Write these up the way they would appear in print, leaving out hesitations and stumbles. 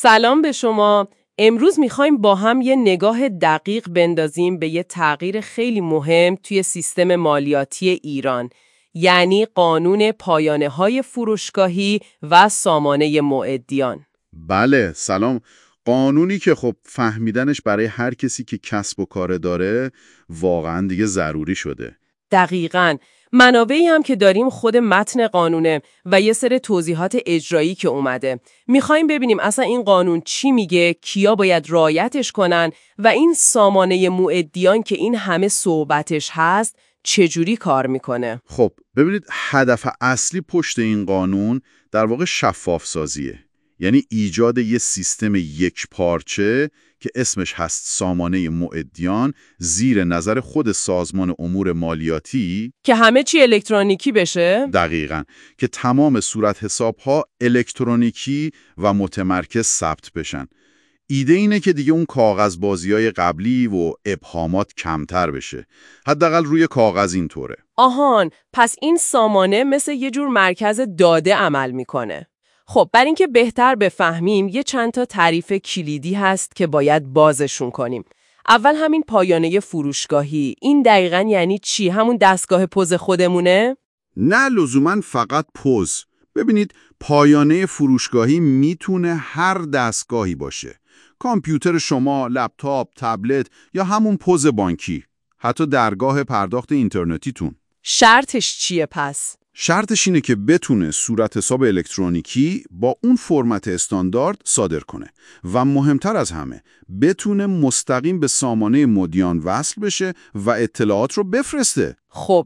سلام به شما. امروز میخوایم با هم یه نگاه دقیق بندازیم به یه تغییر خیلی مهم توی سیستم مالیاتی ایران، یعنی قانون پایانه‌های فروشگاهی و سامانه معدیان. بله، سلام. قانونی که خب فهمیدنش برای هر کسی که کسب و کار داره واقعا دیگه ضروری شده. دقیقاً. منابعی هم که داریم خود متن قانونه و یه سری توضیحات اجرایی که اومده. میخوایم ببینیم اصلا این قانون چی میگه، کیا باید رعایتش کنن و این سامانه معدیان که این همه صحبتش هست چجوری کار میکنه. خب ببینید، هدف اصلی پشت این قانون در واقع شفاف سازیه. یعنی ایجاد یه سیستم یک پارچه که اسمش هست سامانه معدیان زیر نظر خود سازمان امور مالیاتی، که همه چی الکترونیکی بشه؟ دقیقاً، که تمام صورت حساب‌ها الکترونیکی و متمرکز ثبت بشن. ایده اینه که دیگه اون کاغذبازی‌های قبلی و ابهامات کمتر بشه. حداقل روی کاغذ اینطوره. آهان، پس این سامانه مثل یه جور مرکز داده عمل میکنه. خب برای اینکه بهتر بفهمیم یه چند تا تعریف کلیدی هست که باید بازشون کنیم. اول همین پایانه فروشگاهی، این دقیقاً یعنی چی؟ همون دستگاه پوز خودمونه؟ نه لزوماً فقط پوز. ببینید، پایانه فروشگاهی میتونه هر دستگاهی باشه. کامپیوتر شما، لپتاپ، تبلت یا همون پوز بانکی. حتی درگاه پرداخت اینترنتیتون. شرطش چیه پس؟ شرطش اینه که بتونه صورت حساب الکترونیکی با اون فرمت استاندارد صادر کنه و مهمتر از همه بتونه مستقیم به سامانه مدیان وصل بشه و اطلاعات رو بفرسته. خب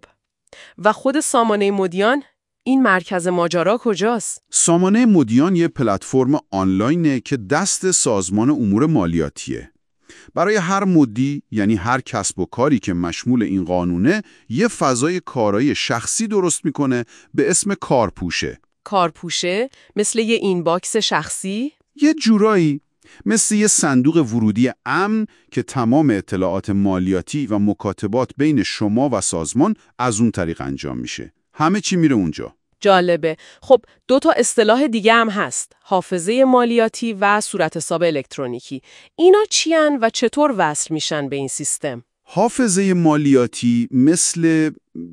و خود سامانه مدیان؟ این مرکز ماجرا کجاست؟ سامانه مدیان یه پلتفرم آنلاینه که دست سازمان امور مالیاتیه. برای هر مدی، یعنی هر کسب و کاری که مشمول این قانونه، یه فضای کارایی شخصی درست میکنه به اسم کارپوشه. کارپوشه؟ مثل یه اینباکس شخصی؟ یه جورایی مثل یه صندوق ورودی امن که تمام اطلاعات مالیاتی و مکاتبات بین شما و سازمان از اون طریق انجام میشه. همه چی میره اونجا. جالبه. خب دو تا اصطلاح دیگه هم هست، حافظه مالیاتی و صورت حساب الکترونیکی. اینا چی هن و چطور وصل میشن به این سیستم؟ حافظه مالیاتی میشه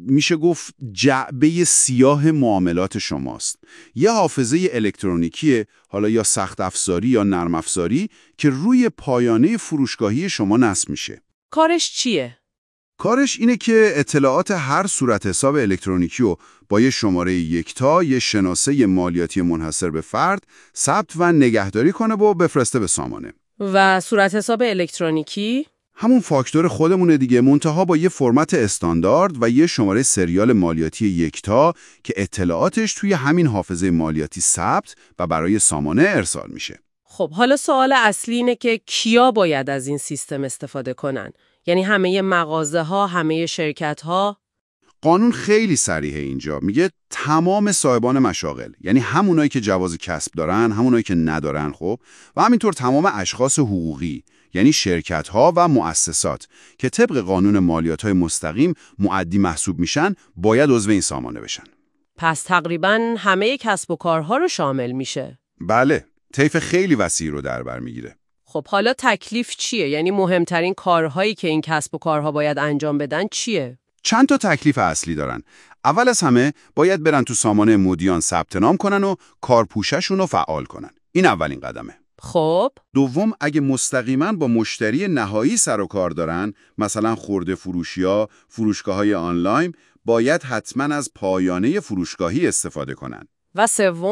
گفت جعبه سیاه معاملات شماست. یه حافظه الکترونیکیه، حالا یا سخت افزاری یا نرم افزاری، که روی پایانه فروشگاهی شما نصب میشه. کارش چیه؟ کارش اینه که اطلاعات هر صورت حساب الکترونیکی رو با یه شماره یکتا، یه شناسه مالیاتی منحصر به فرد، ثبت و نگهداری کنه و بفرسته به سامانه. و صورت حساب الکترونیکی؟ همون فاکتور خودمونه دیگه، منتها با یه فرمت استاندارد و یه شماره سریال مالیاتی یکتا که اطلاعاتش توی همین حافظه مالیاتی ثبت و برای سامانه ارسال میشه. خب حالا سوال اصلی اینه که کیا باید از این سیستم استفاده کنن؟ یعنی همه مغازه ها، همه شرکت ها؟ قانون خیلی صریحه اینجا، میگه تمام صاحبان مشاغل، یعنی همونایی که جواز کسب دارن، همونایی که ندارن، خب، و همینطور تمام اشخاص حقوقی، یعنی شرکت ها و مؤسسات که طبق قانون مالیات‌های مستقیم مؤدی محسوب میشن، باید عضو این سامانه بشن. پس تقریباً همه کسب و کارها رو شامل میشه. بله، طیف خیلی وسیعی رو در بر میگیره. خب حالا تکلیف چیه؟ یعنی مهمترین کارهایی که این کسب و کارها باید انجام بدن چیه؟ چند تا تکلیف اصلی دارن. اول از همه باید برن تو سامانه مدیان ثبت نام کنن و کارپوششون رو فعال کنن. این اولین قدمه. خب دوم، اگه مستقیما با مشتری نهایی سر و کار دارن، مثلا خرده فروشیا، فروشگاه‌های آنلاین، باید حتما از پایانه فروشگاهی استفاده کنن. و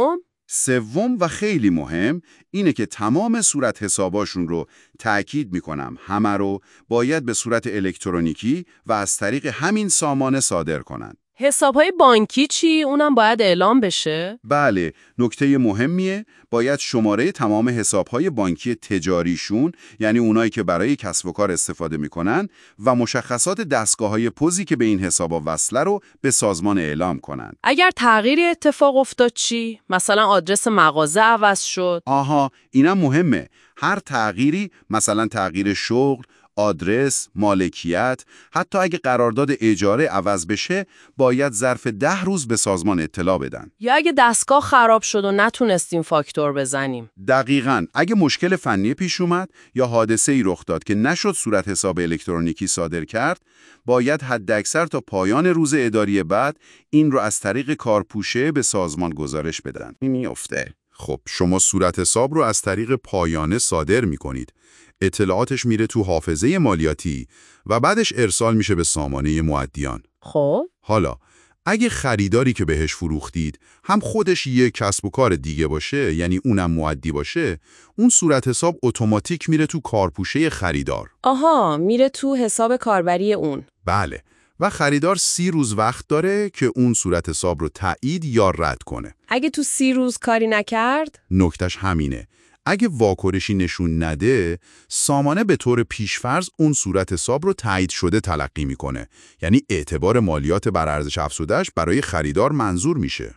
سوم و خیلی مهم اینه که تمام صورت حساباشون رو، تأکید میکنم همه رو، باید به صورت الکترونیکی و از طریق همین سامانه صادر کنن. حسابهای بانکی چی؟ اونم باید اعلام بشه؟ بله، نکته مهمیه. باید شماره تمام حسابهای بانکی تجاریشون، یعنی اونایی که برای کسب و کار استفاده میکنن، و مشخصات دستگاه‌های پوزی که به این حسابا وصله رو به سازمان اعلام کنن. اگر تغییری اتفاق افتاد چی؟ مثلا آدرس مغازه عوض شد؟ آها، اینم مهمه. هر تغییری، مثلا تغییر شغل، آدرس، مالکیت، حتی اگه قرارداد اجاره عوض بشه، باید ظرف 10 روز به سازمان اطلاع بدن. یا اگه دستگاه خراب شد و نتونستیم فاکتور بزنیم. دقیقاً. اگه مشکل فنی پیش اومد یا حادثه‌ای رخ داد که نشد صورت حساب الکترونیکی صادر کرد، باید حداکثر تا پایان روز اداری بعد این رو از طریق کارپوشه به سازمان گزارش بدن. میفته. خب شما صورت حساب رو از طریق پایانه صادر می‌کنید. اطلاعاتش میره تو حافظه مالیاتی و بعدش ارسال میشه به سامانه مؤدیان. خب حالا اگه خریداری که بهش فروختید هم خودش یه کسب و کار دیگه باشه، یعنی اونم مؤدی باشه، اون صورت حساب اتوماتیک میره تو کارپوشه خریدار. آها، میره تو حساب کاربری اون. بله. و خریدار 30 روز وقت داره که اون صورت حساب رو تایید یا رد کنه. اگه تو 30 روز کاری نکرد؟ نکتش همینه. اگه واکنشی نشون نده، سامانه به طور پیشفرض اون صورت حساب رو تایید شده تلقی میکنه. یعنی اعتبار مالیات بر ارزش افزوده‌اش برای خریدار منظور میشه.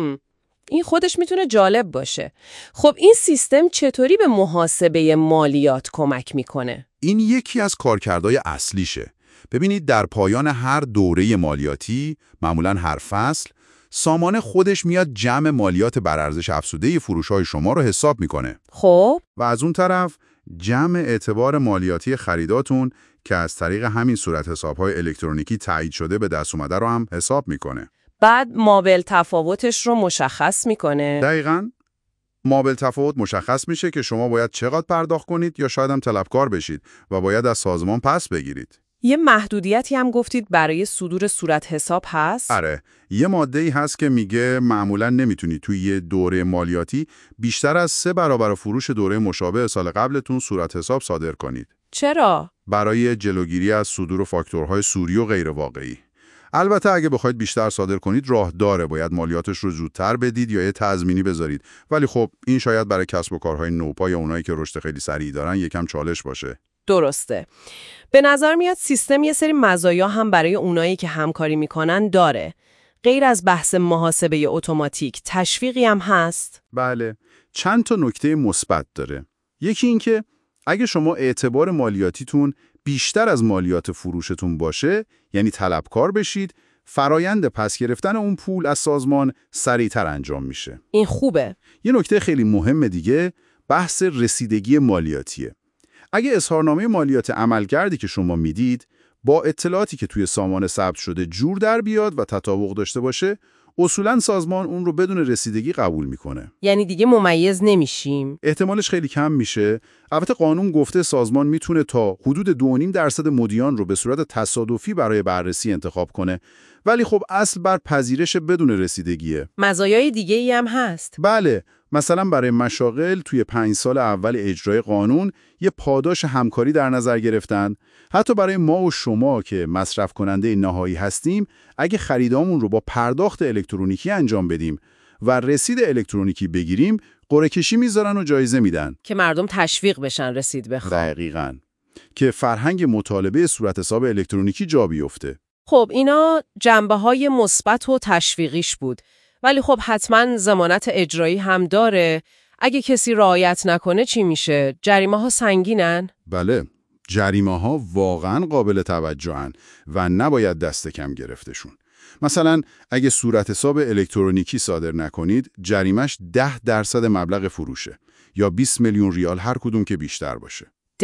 این خودش میتونه جالب باشه. خب این سیستم چطوری به محاسبه مالیات کمک میکنه؟ این یکی از کارکردهای اصلیشه. ببینید در پایان هر دوره مالیاتی، معمولاً هر فصل، سامانه خودش میاد جمع مالیات بر ارزش افزوده فروش‌های شما رو حساب میکنه. خب و از اون طرف جمع اعتبار مالیاتی خریداتون که از طریق همین صورت حساب‌های الکترونیکی تایید شده به دست اومده رو هم حساب میکنه. بعد مابل تفاوتش رو مشخص میکنه. دقیقاً. مابل تفاوت مشخص میشه که شما باید چقدر پرداخت کنید یا شاید هم طلبکار بشید و باید از سازمان پس بگیرید. یه محدودیتی هم گفتید برای صدور صورت حساب هست؟ آره، یه ماده‌ای هست که میگه معمولاً نمیتونید توی یه دوره مالیاتی بیشتر از 3 برابر فروش دوره مشابه سال قبلتون صورت حساب صادر کنید. چرا؟ برای جلوگیری از صدور فاکتورهای سوری و غیر واقعی. البته اگه بخواید بیشتر صادر کنید راه داره، باید مالیاتش رو زودتر بدید یا یه تضمینی بذارید. ولی خب این شاید برای کسب و کارهای نوپا یا اونایی که رشد خیلی سریع دارن یکم چالش باشه. درسته. به نظر میاد سیستم یه سری مزایا هم برای اونایی که همکاری میکنن داره. غیر از بحث محاسبه اتوماتیک، تشویقی هم هست؟ بله، چند تا نکته مثبت داره. یکی این که اگه شما اعتبار مالیاتیتون بیشتر از مالیات فروشتون باشه، یعنی طلبکار بشید، فرایند پس گرفتن اون پول از سازمان سریعتر انجام میشه. این خوبه. یه نکته خیلی مهم دیگه بحث رسیدگی مالیاتیه. اگه اظهارنامه مالیات عملکردی که شما میدید با اطلاعاتی که توی سامانه ثبت شده جور در بیاد و تطابق داشته باشه، اصولاً سازمان اون رو بدون رسیدگی قبول میکنه. یعنی دیگه ممیز نمیشیم؟ احتمالش خیلی کم میشه. البته قانون گفته سازمان میتونه تا حدود 2.5% مدیان رو به صورت تصادفی برای بررسی انتخاب کنه، ولی خب اصل بر پذیرش بدون رسیدگیه. مزایای دیگه‌ای هم هست؟ بله، مثلا برای مشاغل توی 5 سال اول اجرای قانون یه پاداش همکاری در نظر گرفتن. حتی برای ما و شما که مصرف کننده نهایی هستیم، اگه خریدامون رو با پرداخت الکترونیکی انجام بدیم و رسید الکترونیکی بگیریم، قرعه کشی میذارن و جایزه میدن که مردم تشویق بشن رسید بخوان. دقیقاً. که فرهنگ مطالبه صورت حساب الکترونیکی جا بیفته. خب اینا جنبه‌های مثبت و تشویقیش بود. ولی خب حتما ضمانت اجرایی هم داره. اگه کسی رعایت نکنه چی میشه؟ جریمه‌ها سنگینن؟ بله، جریمه‌ها واقعاً قابل توجهن و نباید دست کم گرفتشون. مثلا اگه صورت حساب الکترونیکی صادر نکنید، جریمش 10% مبلغ فروشه یا 20 میلیون ریال هر کدوم که بیشتر باشه.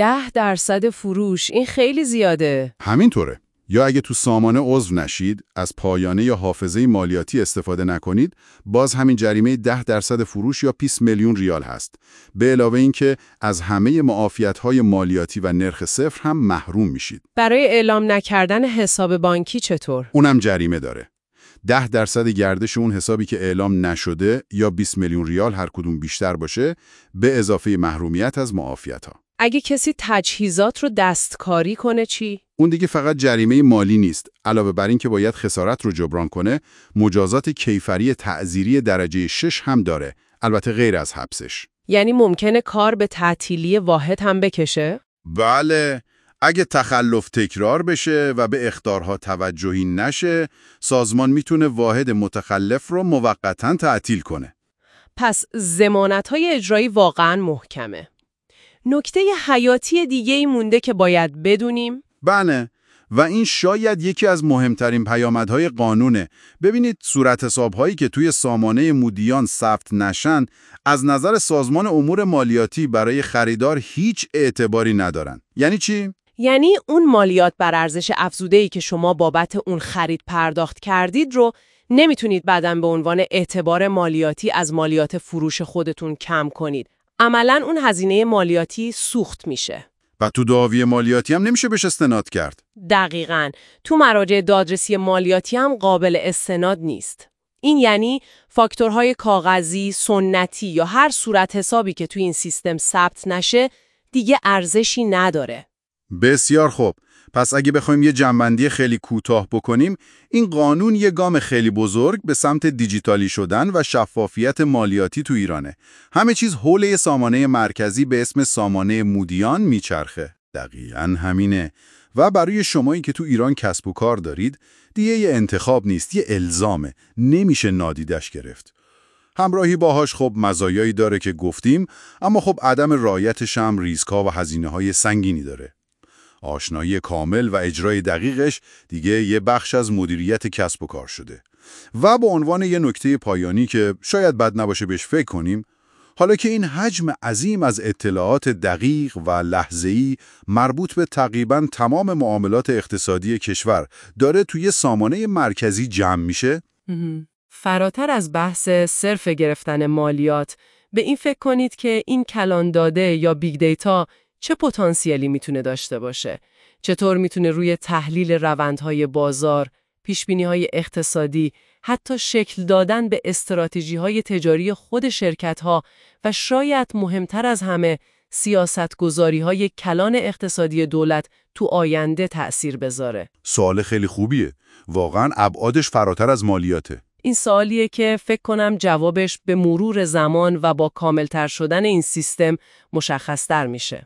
10% فروش، این خیلی زیاده. همینطوره. یا اگه تو سامانه عضو نشید، از پایانه یا حافظه مالیاتی استفاده نکنید، باز همین جریمه 10% فروش یا 20 میلیون ریال هست. به علاوه اینکه از همه معافیت‌های مالیاتی و نرخ صفر هم محروم میشید. برای اعلام نکردن حساب بانکی چطور؟ اونم جریمه داره. 10% گردش اون حسابی که اعلام نشده یا 20 میلیون ریال هر کدوم بیشتر باشه، به اضافه محرومیت از معافیت‌ها. اگه کسی تجهیزات رو دستکاری کنه چی؟ اون دیگه فقط جریمه مالی نیست. علاوه بر این که باید خسارت رو جبران کنه، مجازات کیفری تعزیری درجه 6 هم داره، البته غیر از حبسش. یعنی ممکنه کار به تعطیلی واحد هم بکشه؟ بله، اگه تخلف تکرار بشه و به اخطارها توجهی نشه، سازمان میتونه واحد متخلف رو موقتاً تعطیل کنه. پس ضمانت‌های اجرایی واقعاً محکمه. نکته حیاتی دیگه‌ای مونده که باید بدونیم؟ بله، و این شاید یکی از مهمترین پیامدهای قانونه. ببینید صورت حساب‌هایی که توی سامانه مودیان ثبت نشن، از نظر سازمان امور مالیاتی برای خریدار هیچ اعتباری ندارن. یعنی چی؟ یعنی اون مالیات بر ارزش افزوده‌ای که شما بابت اون خرید پرداخت کردید رو نمیتونید بعداً به عنوان اعتبار مالیاتی از مالیات فروش خودتون کم کنید. عملاً اون هزینه مالیاتی سوخت میشه. و تو دعاوی مالیاتی هم نمیشه بهش استناد کرد. دقیقاً. تو مراجع دادرسی مالیاتی هم قابل استناد نیست. این یعنی فاکتورهای کاغذی، سنتی یا هر صورت حسابی که تو این سیستم ثبت نشه دیگه ارزشی نداره. بسیار خوب. پس اگه بخوایم یه جنبندی خیلی کوتاه بکنیم، این قانون یه گام خیلی بزرگ به سمت دیجیتالی شدن و شفافیت مالیاتی تو ایرانه. همه چیز حول یه سامانه مرکزی به اسم سامانه مودیان میچرخه. دقیقاً همینه. و برای شمایی که تو ایران کسب و کار دارید، دیگه یه انتخاب نیست، یه الزامه. نمیشه نادیدش گرفت. همراهی باهاش خب مزایایی داره که گفتیم، اما خب عدم رعایتش هم ریسک‌ها و هزینه‌های سنگینی داره. آشنایی کامل و اجرای دقیقش دیگه یه بخش از مدیریت کسب و کار شده. و به عنوان یه نکته پایانی که شاید بد نباشه بهش فکر کنیم، حالا که این حجم عظیم از اطلاعات دقیق و لحظه‌ای مربوط به تقریباً تمام معاملات اقتصادی کشور داره توی سامانه مرکزی جمع میشه، فراتر از بحث صرف گرفتن مالیات، به این فکر کنید که این کلان داده یا بیگ دیتا چه پتانسیلی میتونه داشته باشه؟ چطور میتونه روی تحلیل روندهای بازار، پیشبینی‌های اقتصادی، حتی شکل دادن به استراتژی‌های تجاری خود شرکت‌ها و شاید مهمتر از همه سیاستگذاری‌های کلان اقتصادی دولت تو آینده تأثیر بذاره؟ سوال خیلی خوبیه. واقعاً ابعادش فراتر از مالیاته. این سوالیه که فکر کنم جوابش به مرور زمان و با کاملتر شدن این سیستم مشخص‌تر میشه.